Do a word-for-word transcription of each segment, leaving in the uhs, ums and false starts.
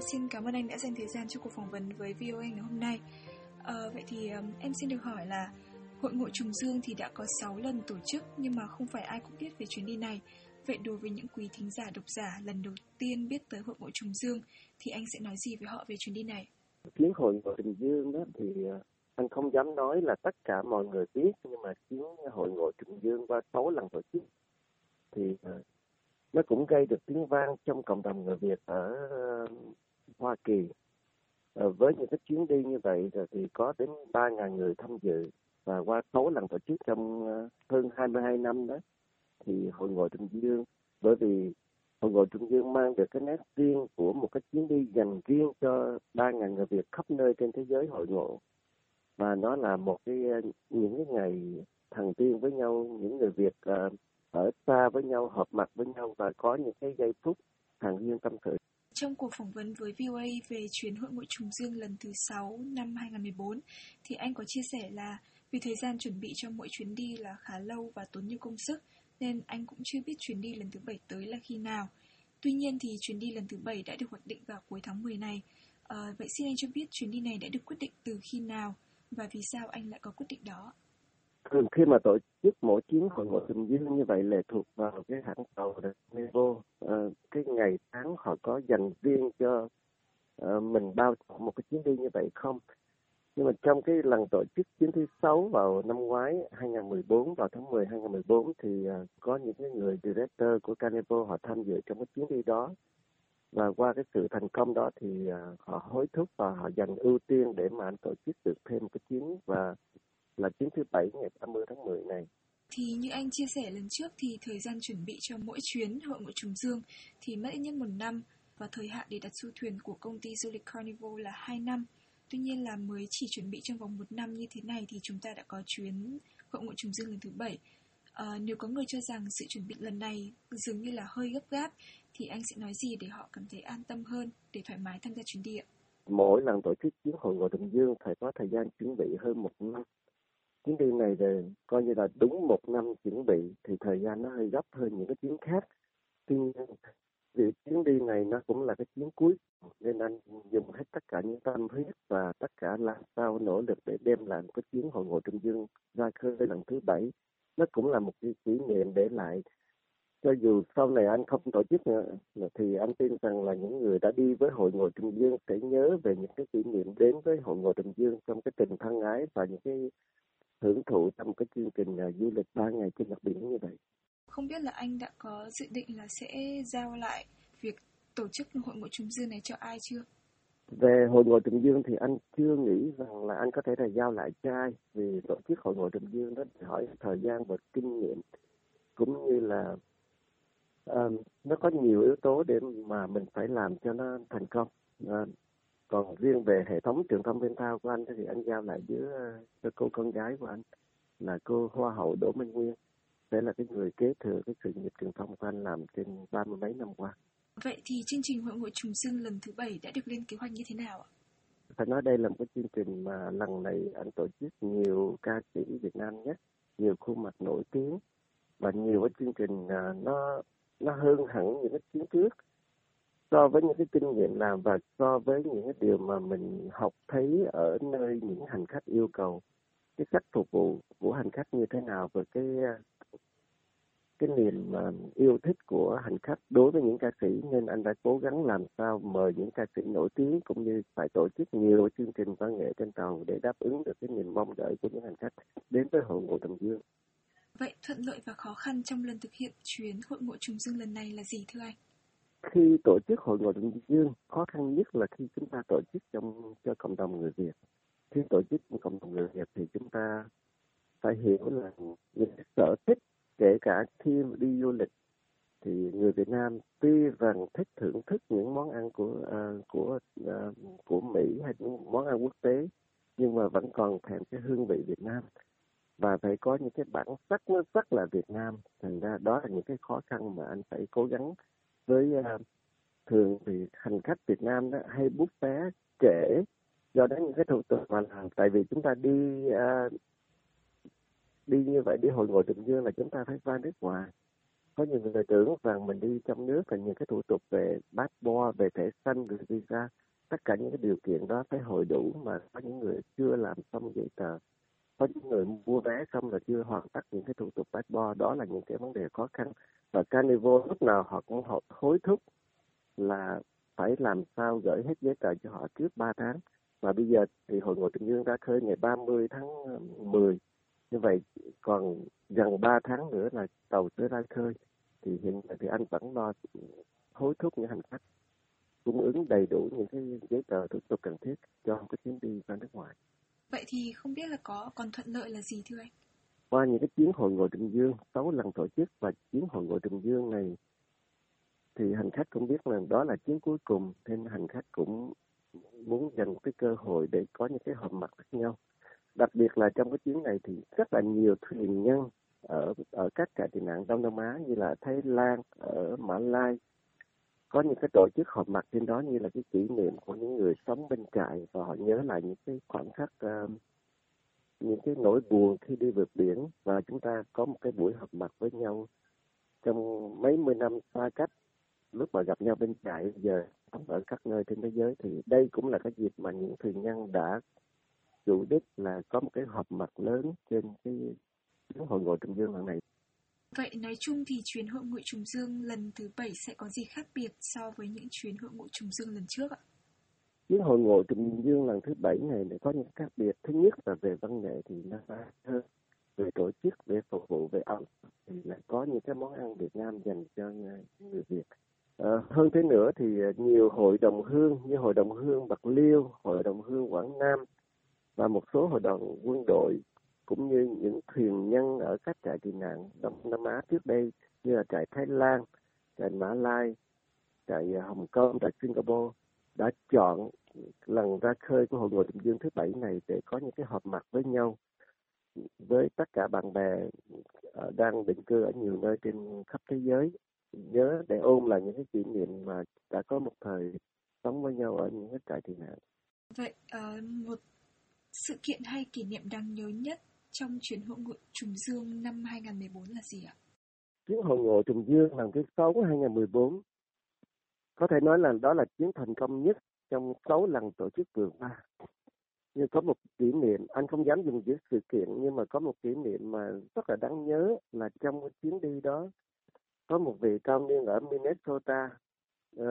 xin cảm ơn anh đã dành thời gian cho cuộc phỏng vấn với vê o a ngày hôm nay. À, vậy thì um, em xin được hỏi là Hội ngộ trùng dương thì đã có sáu lần tổ chức, nhưng mà không phải ai cũng biết về chuyến đi này. Vậy đối với những quý thính giả độc giả lần đầu tiên biết tới Hội ngộ trùng dương thì anh sẽ nói gì với họ về chuyến đi này? Chuyến Hội ngộ trùng dương đó thì anh không dám nói là tất cả mọi người biết, nhưng mà chuyến Hội ngộ trùng dương qua sáu lần tổ chức thì nó cũng gây được tiếng vang trong cộng đồng người Việt ở Hoa Kỳ. Với những cái chuyến đi như vậy thì có đến ba nghìn người tham dự, và qua sáu lần tổ chức trong hơn hai mươi hai năm đó thì Hội ngộ trùng dương, bởi vì Hội ngộ trùng dương mang được cái nét riêng của một cái chuyến đi dành riêng cho ba nghìn người Việt khắp nơi trên thế giới hội ngộ, và nó là một cái những cái ngày thần tiên với nhau, những người Việt uh, ở xa với nhau, hợp mặt với nhau và có những cái giây phút hàng duyên tâm sự. Trong cuộc phỏng vấn với vê o a về chuyến Hội ngộ trùng dương lần thứ sáu năm hai không một bốn thì anh có chia sẻ là vì thời gian chuẩn bị cho mỗi chuyến đi là khá lâu và tốn nhiều công sức, nên anh cũng chưa biết chuyến đi lần thứ bảy tới là khi nào. Tuy nhiên thì chuyến đi lần thứ bảy đã được hoạch định vào cuối tháng mười này. À, vậy xin anh cho biết chuyến đi này đã được quyết định từ khi nào và vì sao anh lại có quyết định đó? Thường khi mà tổ chức mỗi chuyến Hội ngộ trùng dương như vậy lệ thuộc vào cái hãng tàu Carnival, à, cái ngày tháng họ có dành riêng cho uh, mình bao một cái chuyến đi như vậy không. Nhưng mà trong cái lần tổ chức chuyến thứ sáu vào năm ngoái hai không một bốn, vào tháng mười hai không một bốn thì uh, có những cái người director của Carnival họ tham dự trong cái chuyến đi đó, và qua cái sự thành công đó thì uh, họ hối thúc và họ dành ưu tiên để mà anh tổ chức được thêm cái chuyến, và là chuyến thứ bảy ngày ba mươi tháng mười này. Thì như anh chia sẻ lần trước thì thời gian chuẩn bị cho mỗi chuyến Hội ngộ trùng dương thì mất ít nhất một năm, và thời hạn để đặt du thuyền của công ty du lịch Carnival là hai năm. Tuy nhiên là mới chỉ chuẩn bị trong vòng một năm như thế này thì chúng ta đã có chuyến Hội ngộ trùng dương lần thứ bảy. À, nếu có người cho rằng sự chuẩn bị lần này dường như là hơi gấp gáp thì anh sẽ nói gì để họ cảm thấy an tâm hơn để thoải mái tham gia chuyến đi ạ? Mỗi lần tổ chức chuyến Hội ngộ trùng dương phải có thời gian chuẩn bị hơn một năm. Chuyến đi này thì coi như là đúng một năm chuẩn bị thì thời gian nó hơi gấp hơn những cái chuyến khác. Tuy nhiên vì chuyến đi này nó cũng là cái chuyến cuối nên anh dùng hết tất cả những tâm huyết và tất cả làm sao nỗ lực để đem lại một cái chuyến Hội ngộ trùng dương ra khơi lần thứ bảy. Nó cũng là một cái kỷ niệm để lại, cho dù sau này anh không tổ chức nữa thì anh tin rằng là những người đã đi với Hội ngộ trùng dương sẽ nhớ về những cái kỷ niệm đến với Hội ngộ trùng dương trong cái tình thân ái và những cái hưởng thụ trong cái chương trình uh, du lịch ba ngày trên mặt biển như vậy. Không biết là anh đã có dự định là sẽ giao lại việc tổ chức Hội ngộ trùng dương này cho ai chưa? Về Hội ngộ trùng dương thì anh chưa nghĩ rằng là anh có thể là giao lại cho ai, vì tổ chức Hội ngộ trùng dương đó hỏi thời gian và kinh nghiệm, cũng như là uh, nó có nhiều yếu tố để mà mình phải làm cho nó thành công. Uh, còn riêng về hệ thống truyền thông viên thao của anh thì anh giao lại với uh, cô con gái của anh là cô Hoa hậu Đỗ Minh Nguyên, sẽ là cái người kế thừa cái sự nghiệp truyền thông của anh làm trên ba mươi mấy năm qua. Vậy thì chương trình Hội ngộ trùng dương lần thứ bảy đã được lên kế hoạch như thế nào ạ? Phải nói đây là một cái chương trình mà lần này anh tổ chức nhiều ca sĩ Việt Nam nhất, nhiều khuôn mặt nổi tiếng, và nhiều cái chương trình nó nó hơn hẳn những cái chuyến trước so với những cái kinh nghiệm làm và so với những cái điều mà mình học thấy ở nơi những hành khách yêu cầu. Cái cách phục vụ của hành khách như thế nào, và cái cái niềm yêu thích của hành khách đối với những ca sĩ, nên anh đã cố gắng làm sao mời những ca sĩ nổi tiếng cũng như phải tổ chức nhiều chương trình văn nghệ trên tàu để đáp ứng được cái niềm mong đợi của những hành khách đến với Hội ngộ trùng dương. Vậy thuận lợi và khó khăn trong lần thực hiện chuyến Hội ngộ trùng dương lần này là gì thưa anh? Khi tổ chức Hội ngộ trùng dương, khó khăn nhất là khi chúng ta tổ chức trong cho cộng đồng người Việt. Khi tổ chức trong cộng đồng người Việt thì chúng ta phải hiểu là những sở thích, kể cả khi đi du lịch thì người Việt Nam tuy rằng thích thưởng thức những món ăn của uh, của uh, của Mỹ hay những món ăn quốc tế, nhưng mà vẫn còn thèm cái hương vị Việt Nam và phải có những cái bản sắc nó rất là Việt Nam. Thành ra đó là những cái khó khăn mà anh phải cố gắng. Với uh, thường thì hành khách Việt Nam đó hay bút vé trễ do đó những cái thủ tục mà làm, tại vì chúng ta đi uh, đi như vậy đi Hội ngộ trùng dương là chúng ta phải qua nước ngoài, Có nhiều người tưởng rằng mình đi trong nước là những cái thủ tục về passport, về thẻ xanh, về visa, tất cả những cái điều kiện đó phải hội đủ, mà có những người chưa làm xong giấy tờ, có những người mua vé xong là chưa hoàn tất những cái thủ tục passport. Đó là những cái vấn đề khó khăn, và Carnival lúc nào họ cũng họ hối thúc là phải làm sao gửi hết giấy tờ cho họ trước ba tháng. Và bây giờ thì Hội Ngộ Trùng Dương ra khơi ngày ba mươi tháng mười, như vậy còn gần ba tháng nữa là tàu sẽ ra khơi. Thì hiện tại thì anh vẫn lo hối thúc những hành khách cung ứng đầy đủ những cái giấy tờ thủ tục cần thiết cho cái chuyến đi ra nước ngoài. Vậy thì không biết là có còn thuận lợi là gì thưa anh? Qua những cái chuyến Hội Ngộ Trùng Dương sáu lần tổ chức và chuyến Hội Ngộ Trùng Dương này thì hành khách cũng biết là đó là chuyến cuối cùng, nên hành khách cũng muốn dành một cái cơ hội để có những cái họp mặt với nhau. Đặc biệt là trong cái chuyến này thì rất là nhiều thuyền nhân ở ở các trại tị nạn Đông Nam Á như là Thái Lan, ở Mã Lai, có những cái tổ chức họp mặt trên đó như là cái kỷ niệm của những người sống bên trại, và họ nhớ lại những cái khoảnh khắc, uh, những cái nỗi buồn khi đi vượt biển, và chúng ta có một cái buổi họp mặt với nhau trong mấy mươi năm xa cách. Lúc mà gặp nhau bên trại giờ sống ở các nơi trên thế giới, thì đây cũng là cái dịp mà những thuyền nhân đã chủ đích là có một cái họp mặt lớn trên cái chuyến Hội Ngộ Trùng Dương lần này. Vậy nói chung thì chuyến Hội Ngộ Trùng Dương lần thứ bảy sẽ có gì khác biệt so với những chuyến Hội Ngộ Trùng Dương lần trước ạ? Chuyến Hội Ngộ Trùng Dương lần thứ bảy này có những khác biệt. Thứ nhất là về văn nghệ thì nó phải hơn, về tổ chức, về phục vụ, về ẩm thì lại có những cái món ăn Việt Nam dành cho người Việt. À, hơn thế nữa thì nhiều hội đồng hương như hội đồng hương Bạc Liêu, hội đồng hương Quảng Nam và một số hội đồng quân đội, cũng như những thuyền nhân ở các trại tị nạn Đông Nam Á trước đây như là trại Thái Lan, trại Mã Lai, trại Hồng Kông, trại Singapore đã chọn lần ra khơi của Hội Ngộ Trùng Dương thứ bảy này để có những cái họp mặt với nhau với tất cả bạn bè đang định cư ở nhiều nơi trên khắp thế giới, nhớ để ôn lại những cái kỷ niệm mà đã có một thời sống với nhau ở những cái trại tị nạn. Vậy uh, một sự kiện hay kỷ niệm đáng nhớ nhất trong chuyến Hội Ngộ Trùng Dương năm hai không một bốn là gì ạ? Chuyến Hội Ngộ Trùng Dương lần thứ sáu hai không một bốn có thể nói là đó là chuyến thành công nhất trong sáu lần tổ chức vừa qua. Nhưng có một kỷ niệm, anh không dám dùng chữ sự kiện, nhưng mà có một kỷ niệm mà rất là đáng nhớ là trong cái chuyến đi đó có một vị cao niên ở Minnesota, uh,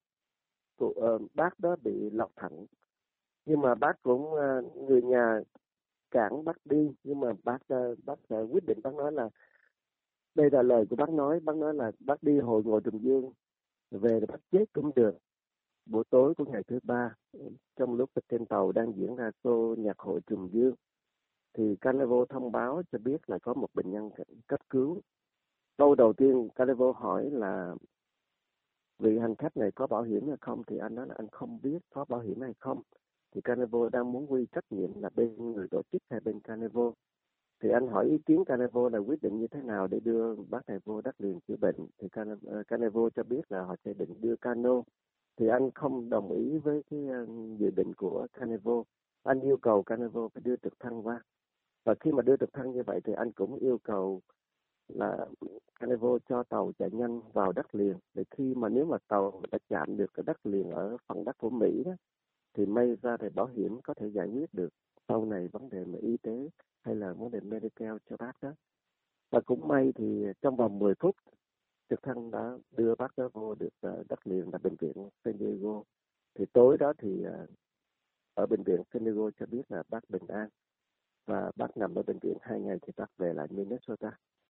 cụ, uh, bác đó bị lọc thận, nhưng mà bác cũng uh, người nhà cản bác đi, nhưng mà bác uh, bác uh, quyết định, bác nói là đây là lời của bác nói, bác nói là bác đi Hội Ngộ Trùng Dương về là bác chết cũng được. Buổi tối của ngày thứ ba, trong lúc trên tàu đang diễn ra show nhạc hội Trùng Dương, thì Carnival thông báo cho biết là có một bệnh nhân cấp cứu. Câu đầu tiên Carnival hỏi là vị hành khách này có bảo hiểm hay không, thì anh nói là anh không biết có bảo hiểm hay không. Thì Carnival đang muốn quy trách nhiệm là bên người tổ chức hay bên Carnival. Thì anh hỏi ý kiến Carnival là quyết định như thế nào để đưa bác này vô đất liền chữa bệnh. Thì Carnival cho biết là họ sẽ định đưa cano. Thì anh không đồng ý với cái dự định của Carnival. Anh yêu cầu Carnival phải đưa trực thăng qua. Và khi mà đưa trực thăng như vậy thì anh cũng yêu cầu là Carnival cho tàu chạy nhanh vào đất liền. Để khi mà nếu mà tàu đã chạm được cái đất liền ở phần đất của Mỹ đó, thì may ra thì bảo hiểm có thể giải quyết được sau này vấn đề mà y tế hay là vấn đề medical cho bác đó. Và cũng may thì trong vòng mười phút trực thăng đã đưa bác đó vô được uh, đất liền là bệnh viện San Diego. Thì tối đó thì uh, ở bệnh viện San Diego cho biết là bác bình an, và bác nằm ở bệnh viện hai ngày thì bác về lại Minnesota.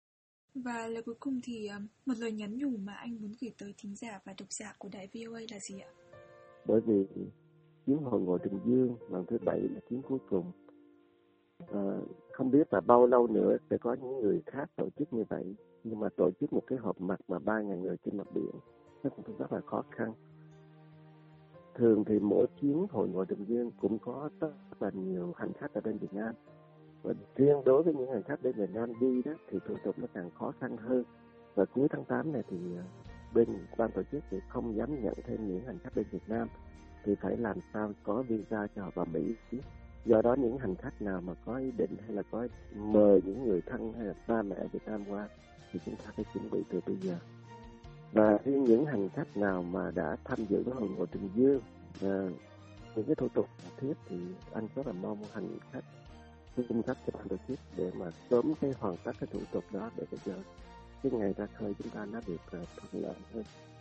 Và lời cuối cùng thì um, một lời nhắn nhủ mà anh muốn gửi tới thính giả và độc giả của đài vê o a là gì ạ? Bởi vì chuyến Hội Ngộ Trùng Dương lần thứ bảy là chuyến cuối cùng. À, không biết là bao lâu nữa sẽ có những người khác tổ chức như vậy, nhưng mà tổ chức một cái họp mặt mà ba ngàn người trên mặt biển nó cũng rất là khó khăn. Thường thì mỗi chuyến Hội Ngộ Trùng Dương cũng có rất là nhiều hành khách ở bên Việt Nam, và riêng đối với những hành khách bên Việt Nam đi đó thì thủ tục nó càng khó khăn hơn. Và cuối tháng tám này thì bên ban tổ chức thì không dám nhận thêm những hành khách bên Việt Nam, thì phải làm sao có visa cho họ vào Mỹ. Do đó những hành khách nào mà có ý định hay là có mời những người thân hay là ba mẹ Việt Nam qua thì chúng ta phải chuẩn bị từ bây giờ. Và riêng những hành khách nào mà đã tham dự cái hội ngộ Trùng Dương, à, những cái thủ tục cần thiết thì anh rất là mong hành khách cung cấp cho ban tổ chức để mà sớm cái hoàn tất cái thủ tục đó để cho cái ngày ra khơi chúng ta nó được uh, thuận lợi hơn.